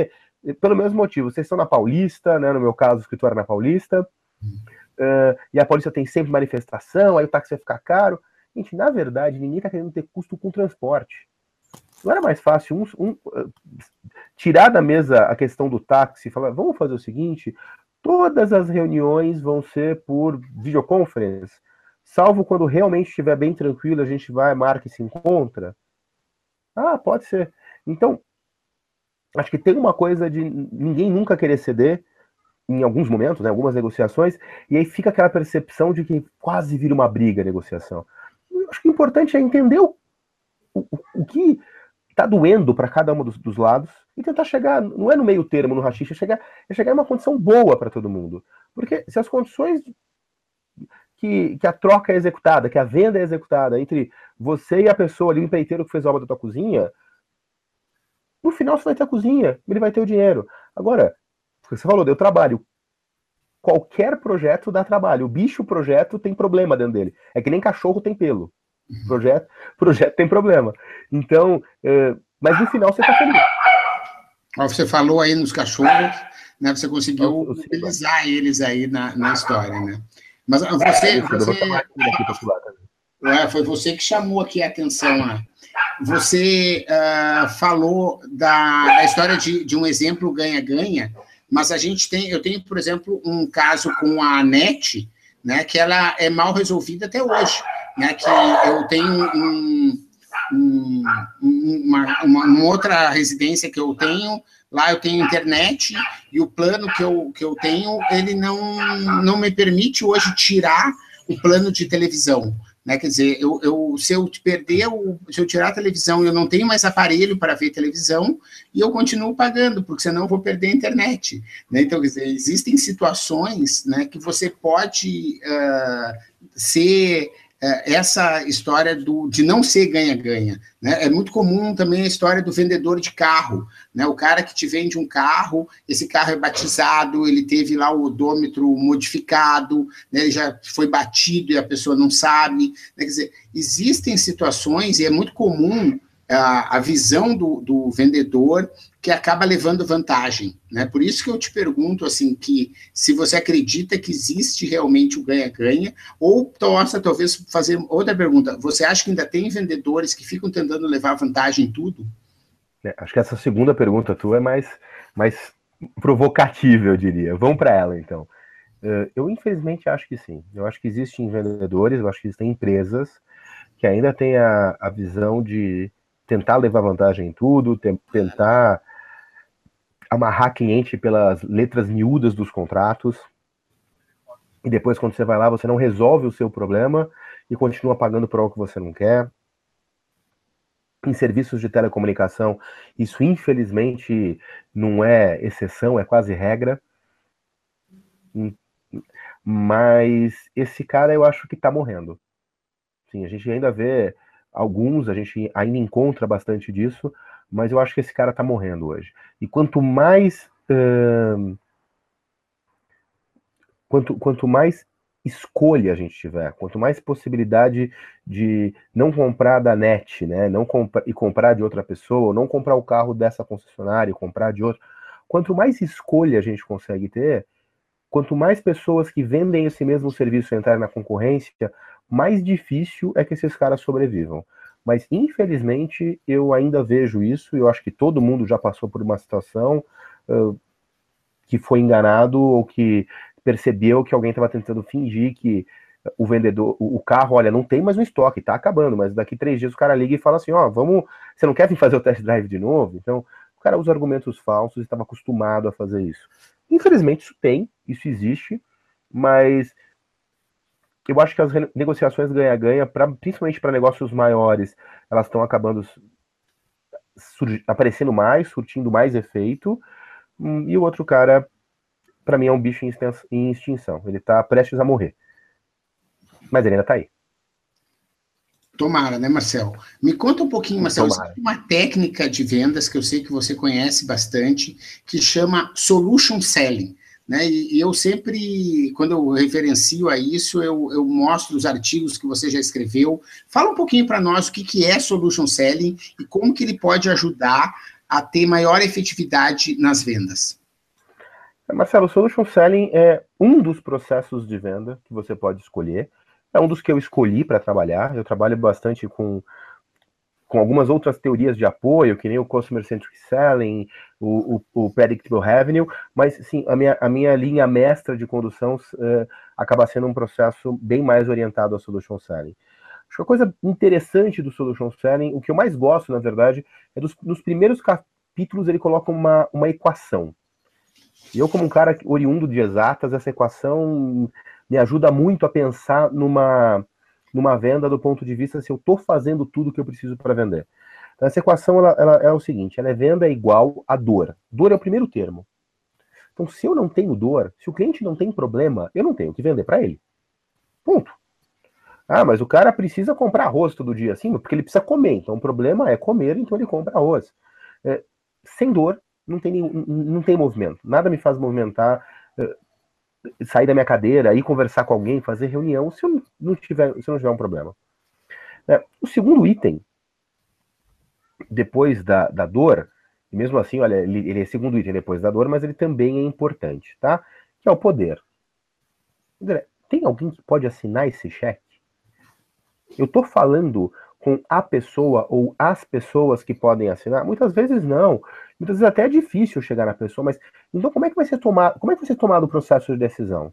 pelo mesmo motivo. Vocês estão na Paulista, né? No meu caso, o escritório é na Paulista, uh, e a Paulista tem sempre manifestação, aí o táxi vai ficar caro. Gente, na verdade, ninguém está querendo ter custo com transporte. Não era mais fácil um, um, uh, tirar da mesa a questão do táxi e falar, vamos fazer o seguinte, todas as reuniões vão ser por videoconference, salvo quando realmente estiver bem tranquilo, a gente vai, marca e se encontra. Ah, pode ser. Então, acho que tem uma coisa de ninguém nunca querer ceder, em alguns momentos, né, algumas negociações, e aí fica aquela percepção de que quase vira uma briga a negociação. Eu acho que o importante é entender o, o, o que está doendo para cada um dos, dos lados e tentar chegar, não é no meio termo, no rachixe, é chegar, é chegar em uma condição boa para todo mundo. Porque se as condições que, que a troca é executada, que a venda é executada entre você e a pessoa ali, o empreiteiro que fez a obra da tua cozinha, no final você vai ter a cozinha, ele vai ter o dinheiro. Agora, você falou, deu trabalho. Qualquer projeto dá trabalho. O bicho projeto tem problema dentro dele. É que nem cachorro tem pelo. Projeto, projeto tem problema. Então, é, mas no final você está feliz. Você falou aí nos cachorros, né? Você conseguiu mobilizar eles aí na, na história, né? Mas você, você é, foi você que chamou aqui a atenção. Né? Você uh, falou da, da história de, de um exemplo ganha-ganha, mas a gente tem, eu tenho, por exemplo, um caso com a NET, né? Que ela é mal resolvida até hoje. Né, que eu tenho um, um, uma, uma, uma outra residência que eu tenho, lá eu tenho internet, e o plano que eu, que eu tenho, ele não, não me permite hoje tirar o plano de televisão. Né? Quer dizer, eu, eu, se eu perder, o, se eu tirar a televisão, eu não tenho mais aparelho para ver televisão, e eu continuo pagando, porque senão eu vou perder a internet. Né? Então, quer dizer, existem situações, né, que você pode uh, ser... essa história do, de não ser ganha-ganha. Né? É muito comum também a história do vendedor de carro. Né? O cara que te vende um carro, esse carro é batizado, ele teve lá o odômetro modificado, né? Ele já foi batido e a pessoa não sabe. Né? Quer dizer, existem situações, e é muito comum a, a visão do, do vendedor que acaba levando vantagem, né? Por isso que eu te pergunto, assim, que se você acredita que existe realmente o ganha-ganha, ou possa, talvez, fazer outra pergunta, você acha que ainda tem vendedores que ficam tentando levar vantagem em tudo? É, acho que essa segunda pergunta tua é mais, mais provocativa, eu diria. Vamos para ela, então. Eu, infelizmente, acho que sim. Eu acho que existem vendedores, eu acho que existem empresas que ainda têm a, a visão de tentar levar vantagem em tudo, tentar amarrar cliente pelas letras miúdas dos contratos, e depois, quando você vai lá, você não resolve o seu problema e continua pagando por algo que você não quer. Em serviços de telecomunicação, isso infelizmente não é exceção, é quase regra. Mas esse cara eu acho que tá morrendo. Sim, a gente ainda vê alguns, a gente ainda encontra bastante disso, mas eu acho que esse cara tá morrendo hoje. E quanto mais uh, quanto, quanto mais escolha a gente tiver, quanto mais possibilidade de não comprar da net, né, não compra, e comprar de outra pessoa, não comprar o carro dessa concessionária e comprar de outra, quanto mais escolha a gente consegue ter, quanto mais pessoas que vendem esse mesmo serviço entrarem na concorrência, mais difícil é que esses caras sobrevivam. Mas, infelizmente, eu ainda vejo isso, e eu acho que todo mundo já passou por uma situação uh, que foi enganado ou que percebeu que alguém estava tentando fingir que o vendedor, o carro, olha, não tem mais no estoque, tá acabando, mas daqui três dias o cara liga e fala assim, ó, oh, vamos, você não quer vir fazer o test drive de novo? Então, o cara usa argumentos falsos e estava acostumado a fazer isso. Infelizmente, isso tem, isso existe, mas eu acho que as negociações ganha-ganha, principalmente para negócios maiores, elas estão acabando aparecendo mais, surtindo mais efeito, e o outro cara, para mim, é um bicho em extinção. Ele está prestes a morrer. Mas ele ainda está aí. Tomara, né, Marcel? Me conta um pouquinho, Marcel, existe uma técnica de vendas que eu sei que você conhece bastante, que chama Solution Selling. Né? E, e eu sempre, quando eu referencio a isso, eu, eu mostro os artigos que você já escreveu. Fala um pouquinho para nós o que, que é Solution Selling e como que ele pode ajudar a ter maior efetividade nas vendas? Marcelo, o Solution Selling é um dos processos de venda que você pode escolher. É um dos que eu escolhi para trabalhar. Eu trabalho bastante com, com algumas outras teorias de apoio, que nem o Customer Centric Selling, o, o, o Predictable Revenue, mas sim, a minha, a minha linha mestra de condução uh, acaba sendo um processo bem mais orientado ao Solution Selling. Acho que a coisa interessante do Solution Selling, o que eu mais gosto, na verdade, é dos nos primeiros capítulos ele coloca uma, uma equação. E eu, como um cara oriundo de exatas, essa equação me ajuda muito a pensar numa, numa venda do ponto de vista se eu estou fazendo tudo que eu preciso para vender. Então, essa equação ela, ela é o seguinte, ela é venda é igual a dor. Dor é o primeiro termo. Então, se eu não tenho dor, se o cliente não tem problema, eu não tenho que vender para ele. Ponto. Ah, mas o cara precisa comprar arroz todo dia, sim, porque ele precisa comer. Então, o problema é comer, então ele compra arroz. É, sem dor, não tem, não tem movimento. Nada me faz movimentar, sair da minha cadeira, ir conversar com alguém, fazer reunião, se eu não tiver, se eu não tiver um problema. É, o segundo item, depois da, da dor, e mesmo assim, olha, ele, ele é segundo item depois da dor, mas ele também é importante, tá? Que é o poder. Tem alguém que pode assinar esse cheque? Eu tô falando com a pessoa ou as pessoas que podem assinar? Muitas vezes não. Muitas vezes até é difícil chegar na pessoa, mas então como é que vai ser tomado, como é que vai ser tomado o processo de decisão?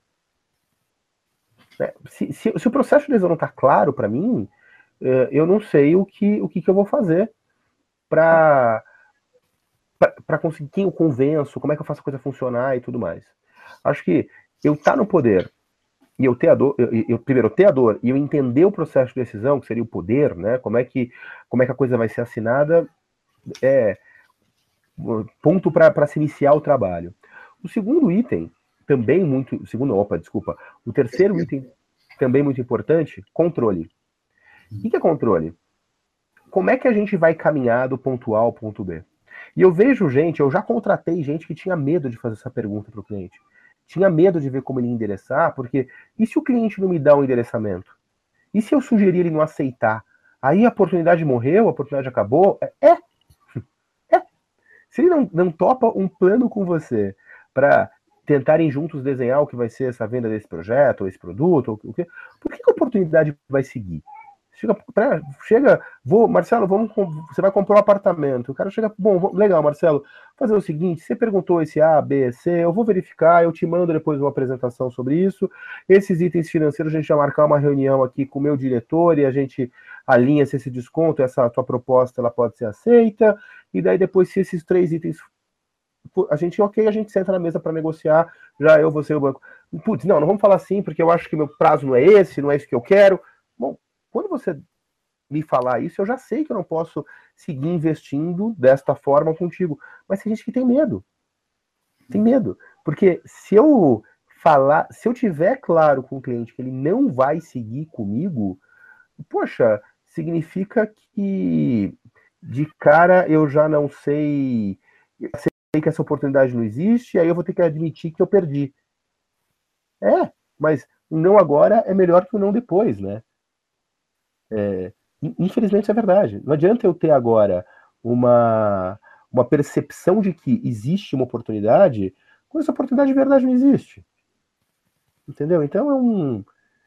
Se, se, se o processo de decisão não está claro para mim, eu não sei o que, o que, que eu vou fazer para para conseguir quem eu convenço, como é que eu faço a coisa funcionar e tudo mais. Acho que eu estar tá no poder e eu ter a dor, eu, eu, primeiro eu ter a dor e eu entender o processo de decisão, que seria o poder, né? Como é que, como é que a coisa vai ser assinada, é ponto para se iniciar o trabalho. O segundo item, também muito. Segundo, opa, desculpa. O terceiro item, também muito importante, controle. O que é controle? Como é que a gente vai caminhar do ponto A ao ponto B? E eu vejo gente, eu já contratei gente que tinha medo de fazer essa pergunta para o cliente. Tinha medo de ver como ele ia endereçar, porque e se o cliente não me dá um endereçamento? E se eu sugerir ele não aceitar? Aí a oportunidade morreu, a oportunidade acabou? É. É. é. Se ele não, não topa um plano com você para tentarem juntos desenhar o que vai ser essa venda desse projeto, ou esse produto, ou o que, por que a oportunidade vai seguir? Chega, pra, chega, vou, Marcelo, vamos, você vai comprar um apartamento. O cara chega, bom, legal, Marcelo, fazer o seguinte, você perguntou esse A, B, C, eu vou verificar, eu te mando depois uma apresentação sobre isso. Esses itens financeiros, a gente vai marcar uma reunião aqui com o meu diretor e a gente alinha se esse desconto, essa tua proposta, ela pode ser aceita. E daí depois, se esses três itens, a gente, ok, a gente senta na mesa para negociar, já eu, você e o banco. Putz, não, não vamos falar assim, porque eu acho que meu prazo não é esse, não é isso que eu quero. Bom, quando você me falar isso, eu já sei que eu não posso seguir investindo desta forma contigo. Mas tem gente que tem medo. Tem medo. Porque se eu falar, se eu tiver claro com o cliente que ele não vai seguir comigo, poxa, significa que de cara eu já não sei, eu sei que essa oportunidade não existe, aí eu vou ter que admitir que eu perdi. É, mas um não agora é melhor que um não depois, né? É, infelizmente é verdade. Não adianta eu ter agora uma, uma percepção de que existe uma oportunidade, quando essa oportunidade de verdade não existe. Entendeu? Então é um...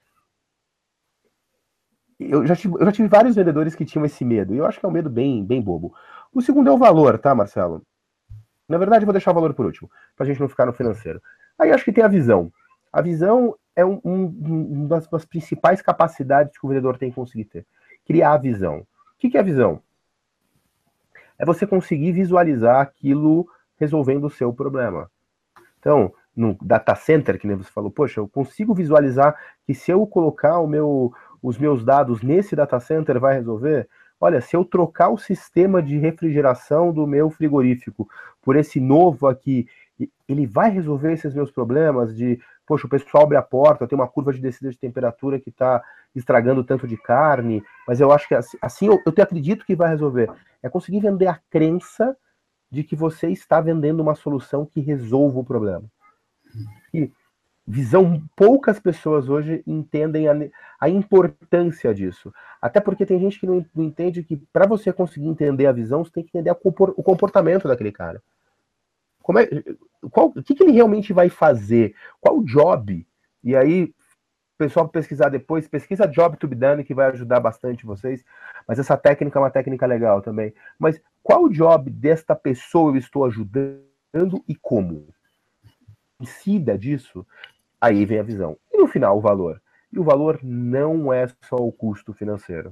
Eu já, tive, eu já tive vários vendedores que tinham esse medo, e eu acho que é um medo bem, bem bobo. O segundo é o valor, tá, Marcelo? Na verdade, eu vou deixar o valor por último, pra gente não ficar no financeiro. Aí acho que tem a visão. A visão é um, um, uma das, das principais capacidades que o vendedor tem que conseguir ter. Criar a visão. O que é a visão? É você conseguir visualizar aquilo resolvendo o seu problema. Então, no data center, que nem você falou, poxa, eu consigo visualizar que se eu colocar o meu, os meus dados nesse data center vai resolver? Olha, se eu trocar o sistema de refrigeração do meu frigorífico por esse novo aqui, ele vai resolver esses meus problemas de, poxa, o pessoal abre a porta, tem uma curva de descida de temperatura que está estragando tanto de carne, mas eu acho que assim, assim eu, eu te acredito que vai resolver. É conseguir vender a crença de que você está vendendo uma solução que resolva o problema. E visão, poucas pessoas hoje entendem a, a importância disso. Até porque tem gente que não, não entende que para você conseguir entender a visão, você tem que entender a, o comportamento daquele cara. Como é, qual, o que, que ele realmente vai fazer? Qual o job? E aí, o pessoal pesquisar depois, pesquisa job to be done, que vai ajudar bastante vocês. Mas essa técnica é uma técnica legal também. Mas qual o job desta pessoa eu estou ajudando e como? Decida disso, aí vem a visão. E no final, o valor. E o valor não é só o custo financeiro.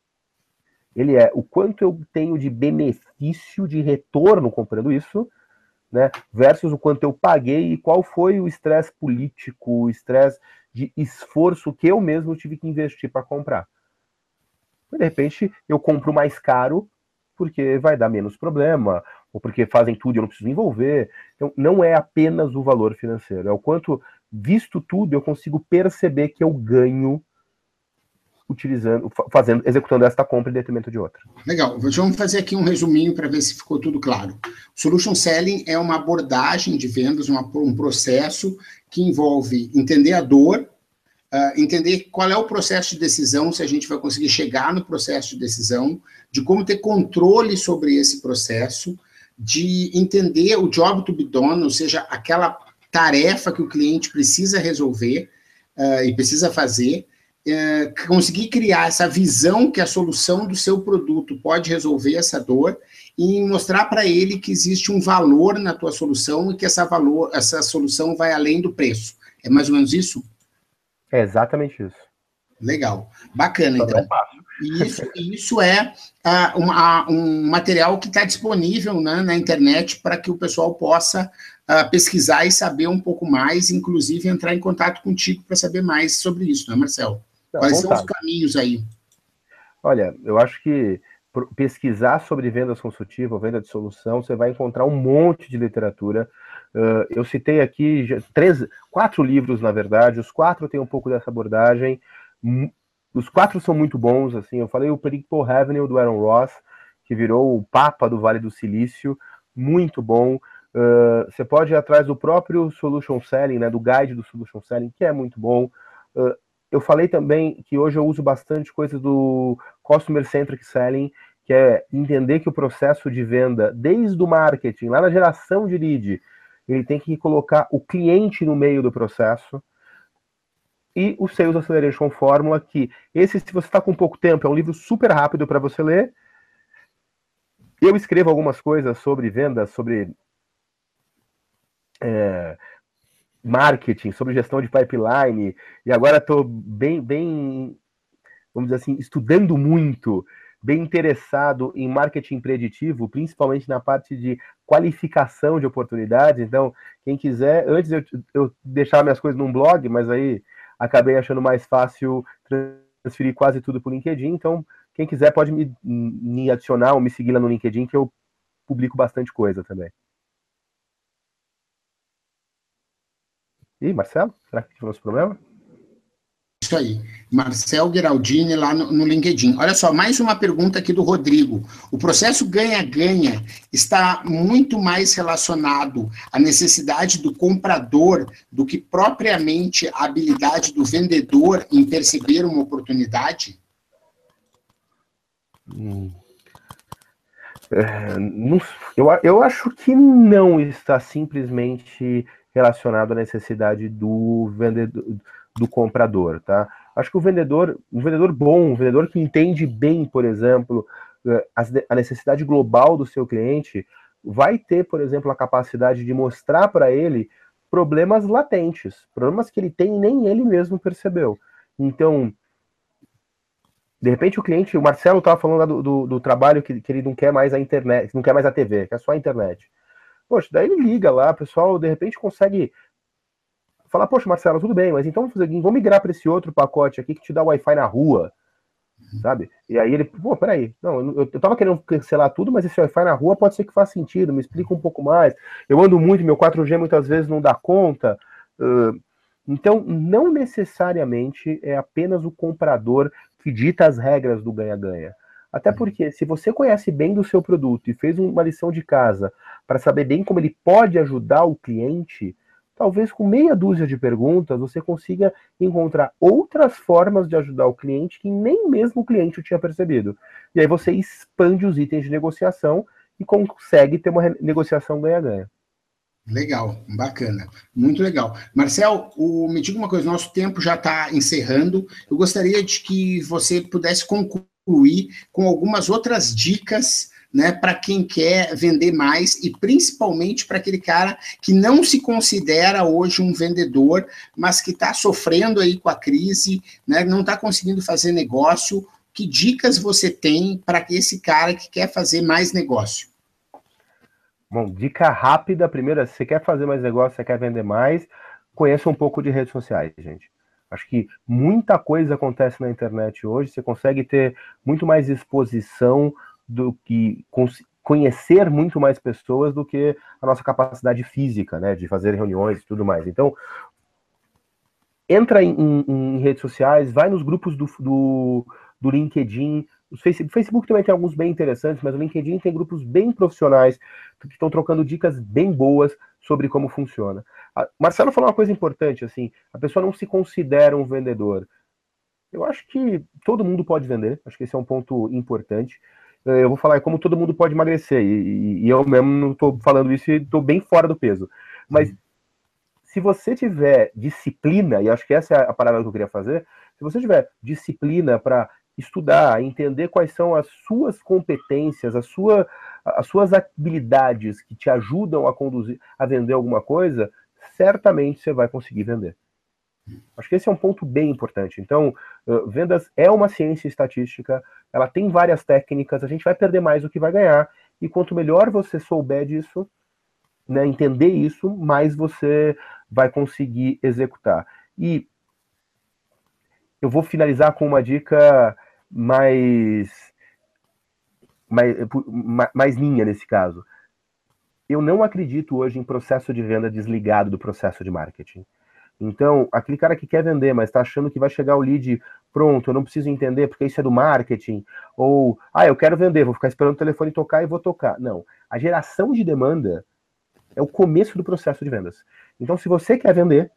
Ele é o quanto eu tenho de benefício, de retorno comprando isso, né, versus o quanto eu paguei e qual foi o estresse político, o estresse de esforço que eu mesmo tive que investir para comprar. E de repente, eu compro mais caro porque vai dar menos problema, ou porque fazem tudo e eu não preciso envolver. Então, não é apenas o valor financeiro, é o quanto, visto tudo, eu consigo perceber que eu ganho utilizando, fazendo, executando esta compra em detrimento de outra. Legal. Vamos fazer aqui um resuminho para ver se ficou tudo claro. Solution Selling é uma abordagem de vendas, uma, um processo que envolve entender a dor, uh, entender qual é o processo de decisão, se a gente vai conseguir chegar no processo de decisão, de como ter controle sobre esse processo, de entender o job to be done, ou seja, aquela tarefa que o cliente precisa resolver uh, e precisa fazer, É, conseguir criar essa visão que a solução do seu produto pode resolver essa dor e mostrar para ele que existe um valor na tua solução e que essa, valor, essa solução vai além do preço. É mais ou menos isso? É exatamente isso. Legal. Bacana, então. É fácil. E isso, isso é uh, uma, um material que está disponível, né, na internet para que o pessoal possa uh, pesquisar e saber um pouco mais, inclusive entrar em contato contigo para saber mais sobre isso, né, Marcelo? Não, quais são os caminhos aí? Olha, eu acho que pesquisar sobre vendas consultivas, venda de solução, você vai encontrar um monte de literatura. Uh, eu citei aqui três, quatro livros, na verdade, os quatro têm um pouco dessa abordagem. Os quatro são muito bons, assim. Eu falei o Predictable Revenue do Aaron Ross, que virou o papa do Vale do Silício, muito bom. Uh, você pode ir atrás do próprio Solution Selling, né, do guide do Solution Selling, que é muito bom. Uh, Eu falei também que hoje eu uso bastante coisas do Customer Centric Selling, que é entender que o processo de venda, desde o marketing, lá na geração de lead, ele tem que colocar o cliente no meio do processo. E o Sales Acceleration Fórmula, que esse, se você está com pouco tempo, é um livro super rápido para você ler. Eu escrevo algumas coisas sobre vendas, sobre... É, marketing, sobre gestão de pipeline, e agora estou bem, bem, vamos dizer assim, estudando muito, bem interessado em marketing preditivo, principalmente na parte de qualificação de oportunidades. Então, quem quiser, antes eu, eu deixava minhas coisas num blog, mas aí acabei achando mais fácil transferir quase tudo para o LinkedIn. Então, quem quiser pode me, me adicionar ou me seguir lá no LinkedIn, que eu publico bastante coisa também. Ih, Marcelo, será que tivemos problema? Isso aí, Marcel Geraldini lá no, no LinkedIn. Olha só, mais uma pergunta aqui do Rodrigo. O processo ganha-ganha está muito mais relacionado à necessidade do comprador do que propriamente a habilidade do vendedor em perceber uma oportunidade? Hum. É, não, eu, eu acho que não está simplesmente relacionado à necessidade do vendedor, do comprador, tá? Acho que o vendedor, um vendedor bom, um vendedor que entende bem, por exemplo, a necessidade global do seu cliente, vai ter, por exemplo, a capacidade de mostrar para ele problemas latentes, problemas que ele tem e nem ele mesmo percebeu. Então, de repente o cliente, o Marcelo estava falando do, do, do trabalho que, que ele não quer mais a internet, não quer mais a T V, quer só a internet. Poxa, daí ele liga lá, o pessoal de repente consegue falar, poxa, Marcelo, tudo bem, mas então vamos fazer, vamos migrar para esse outro pacote aqui que te dá Wi-Fi na rua, sabe? E aí ele, pô, peraí, não, eu, eu tava querendo cancelar tudo, mas esse Wi-Fi na rua pode ser que faça sentido, me explica um pouco mais. Eu ando muito, meu quatro G muitas vezes não dá conta. Uh, então, não necessariamente é apenas o comprador que dita as regras do ganha-ganha. Até porque, se você conhece bem do seu produto e fez uma lição de casa para saber bem como ele pode ajudar o cliente, talvez com meia dúzia de perguntas você consiga encontrar outras formas de ajudar o cliente que nem mesmo o cliente tinha percebido. E aí você expande os itens de negociação e consegue ter uma negociação ganha-ganha. Legal, bacana, muito legal. Marcel, o, me diga uma coisa, nosso tempo já está encerrando. Eu gostaria de que você pudesse concluir com algumas outras dicas, né, para quem quer vender mais e principalmente para aquele cara que não se considera hoje um vendedor, mas que está sofrendo aí com a crise, né, não está conseguindo fazer negócio. Que dicas você tem para esse cara que quer fazer mais negócio? Bom, dica rápida, primeiro, se você quer fazer mais negócio, você quer vender mais, conheça um pouco de redes sociais, gente. Acho que muita coisa acontece na internet hoje, você consegue ter muito mais exposição do que conhecer muito mais pessoas do que a nossa capacidade física, né, de fazer reuniões e tudo mais. Então, entra em, em, em redes sociais, vai nos grupos do, do, do LinkedIn. O Facebook também tem alguns bem interessantes, mas o LinkedIn tem grupos bem profissionais que estão trocando dicas bem boas sobre como funciona. A Marcelo falou uma coisa importante, assim, a pessoa não se considera um vendedor. Eu acho que todo mundo pode vender, acho que esse é um ponto importante. Eu vou falar como todo mundo pode emagrecer, e, e eu mesmo não estou falando isso e estou bem fora do peso. Mas se você tiver disciplina, e acho que essa é a parada que eu queria fazer, se você tiver disciplina para estudar, entender quais são as suas competências, a sua, as suas habilidades que te ajudam a conduzir, a vender alguma coisa, certamente você vai conseguir vender. Acho que esse é um ponto bem importante. Então, uh, vendas é uma ciência estatística, ela tem várias técnicas, a gente vai perder mais do que vai ganhar, e quanto melhor você souber disso, né, entender isso, mais você vai conseguir executar. E eu vou finalizar com uma dica mais, mais, mais minha nesse caso. Eu não acredito hoje em processo de venda desligado do processo de marketing. Então, aquele cara que quer vender, mas está achando que vai chegar o lead pronto, eu não preciso entender porque isso é do marketing, ou, ah, eu quero vender, vou ficar esperando o telefone tocar e vou tocar. Não, a geração de demanda é o começo do processo de vendas. Então, se você quer vender,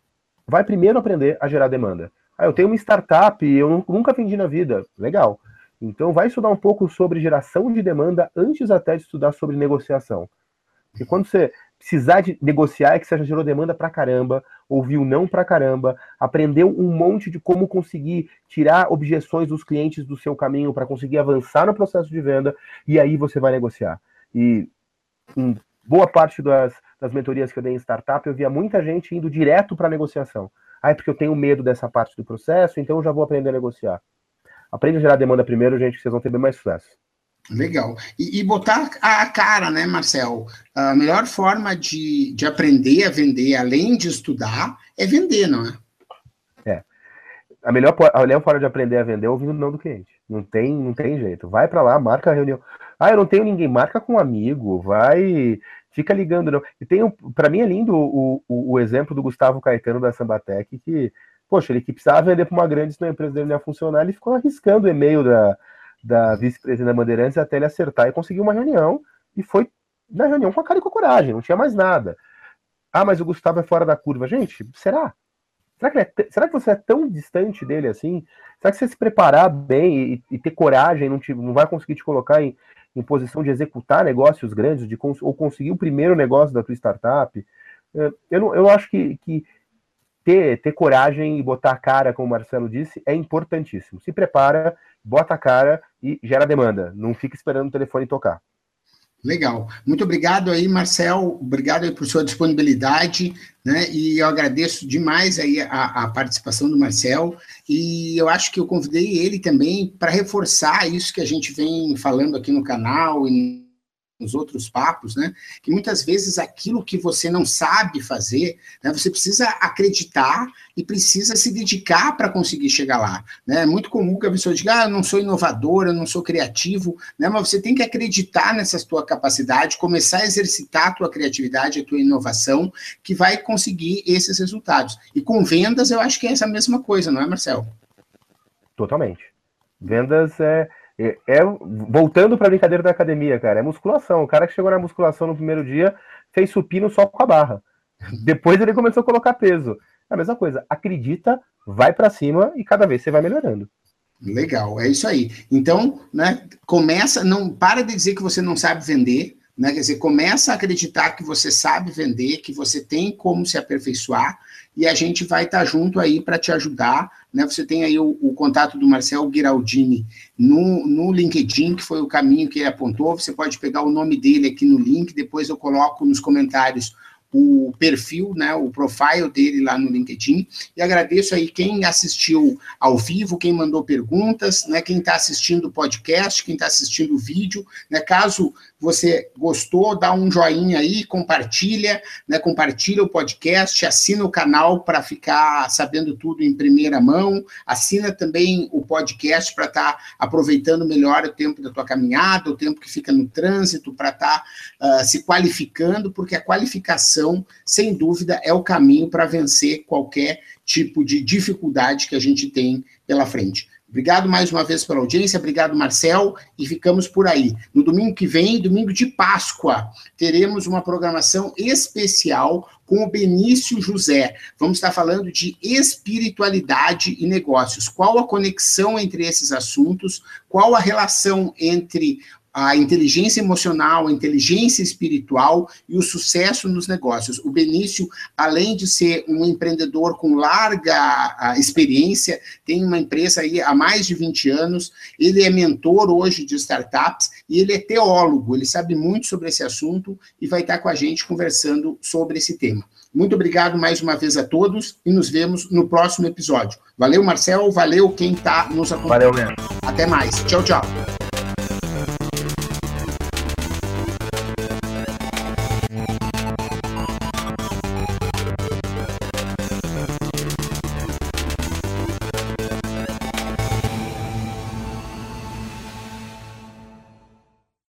vai primeiro aprender a gerar demanda. Ah, eu tenho uma startup e eu nunca vendi na vida. Legal. Então, vai estudar um pouco sobre geração de demanda antes até de estudar sobre negociação. Porque quando você precisar de negociar, é que você já gerou demanda pra caramba, ouviu não pra caramba, aprendeu um monte de como conseguir tirar objeções dos clientes do seu caminho para conseguir avançar no processo de venda, e aí você vai negociar. E em boa parte das, das mentorias que eu dei em startup, eu via muita gente indo direto para negociação. Ah, é porque eu tenho medo dessa parte do processo, então eu já vou aprender a negociar. Aprende a gerar demanda primeiro, gente, que vocês vão ter bem mais sucesso. Legal. E, e botar a cara, né, Marcel? A melhor forma de, de aprender a vender, além de estudar, é vender, não é? É. A melhor, a melhor forma de aprender a vender é ouvindo o não do cliente. Não tem, não tem jeito. Vai para lá, marca a reunião. Ah, eu não tenho ninguém. Marca com um amigo. Vai, fica ligando. Não. E tem, para mim é lindo o, o, o exemplo do Gustavo Caetano da Sambatec, que, poxa, ele que precisava vender para uma grande, se a empresa dele não ia funcionar, ele ficou arriscando o e-mail da, da vice-presidente da Bandeirantes até ele acertar e conseguir uma reunião. E foi na reunião com a cara e com a coragem. Não tinha mais nada. Ah, mas o Gustavo é fora da curva. Gente, será? Será que, é t... Será que você é tão distante dele assim? Será que você se preparar bem e, e ter coragem não, te... não vai conseguir te colocar em, em posição de executar negócios grandes, de cons... ou conseguir o primeiro negócio da tua startup? Eu, não, eu acho que, que ter, ter coragem e botar a cara, como o Marcelo disse, é importantíssimo. Se prepara, bota a cara e gera demanda. Não fica esperando o telefone tocar. Legal. Muito obrigado aí, Marcel. Obrigado aí por sua disponibilidade, né? E eu agradeço demais aí a, a participação do Marcel. E eu acho que eu convidei ele também para reforçar isso que a gente vem falando aqui no canal e nos outros papos, né? Que muitas vezes aquilo que você não sabe fazer, né, você precisa acreditar e precisa se dedicar para conseguir chegar lá, né? É muito comum que a pessoa diga, ah, eu não sou inovador, eu não sou criativo, né? Mas você tem que acreditar nessa tua capacidade, começar a exercitar a tua criatividade, a tua inovação, que vai conseguir esses resultados. E com vendas, eu acho que é essa mesma coisa, não é, Marcel? Totalmente. Vendas é... É, é, voltando para a brincadeira da academia, cara, é musculação. O cara que chegou na musculação no primeiro dia fez supino só com a barra. Depois ele começou a colocar peso. É a mesma coisa, acredita, vai para cima e cada vez você vai melhorando. Legal, é isso aí. Então, né, começa, não para de dizer que você não sabe vender, né? Quer dizer, começa a acreditar que você sabe vender, que você tem como se aperfeiçoar, e a gente vai estar junto aí para te ajudar, né? Você tem aí o, o contato do Marcel Ghiraldini no, no LinkedIn, que foi o caminho que ele apontou. Você pode pegar o nome dele aqui no link, depois eu coloco nos comentários o perfil, né, o profile dele lá no LinkedIn, e agradeço aí quem assistiu ao vivo, quem mandou perguntas, né, quem está assistindo o podcast, quem está assistindo o vídeo, né, caso você gostou, dá um joinha aí, compartilha, né, compartilha o podcast, assina o canal para ficar sabendo tudo em primeira mão, assina também o podcast para estar tá aproveitando melhor o tempo da tua caminhada, o tempo que fica no trânsito, para estar tá, uh, se qualificando, porque a qualificação, sem dúvida, é o caminho para vencer qualquer tipo de dificuldade que a gente tem pela frente. Obrigado mais uma vez pela audiência, obrigado, Marcel, e ficamos por aí. No domingo que vem, domingo de Páscoa, teremos uma programação especial com o Benício José. Vamos estar falando de espiritualidade e negócios. Qual a conexão entre esses assuntos? Qual a relação entre a inteligência emocional, a inteligência espiritual e o sucesso nos negócios? O Benício, além de ser um empreendedor com larga experiência, tem uma empresa aí há mais de vinte anos, ele é mentor hoje de startups e ele é teólogo, ele sabe muito sobre esse assunto e vai estar com a gente conversando sobre esse tema. Muito obrigado mais uma vez a todos e nos vemos no próximo episódio. Valeu, Marcel, valeu quem está nos acompanhando. Valeu, mesmo. Até mais. Tchau, tchau.